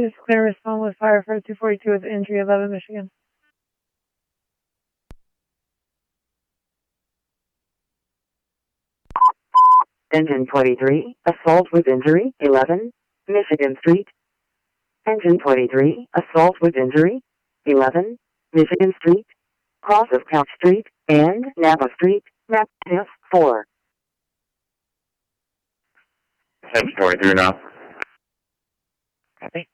242 is clear, respond with fire for 242 with injury, 11 Michigan. Engine 23, assault with injury, 11, Michigan Street. Engine 23, assault with injury, 11, Michigan Street. Cross of Couch Street and Napa Street, map F4. Engine 23 now. Copy.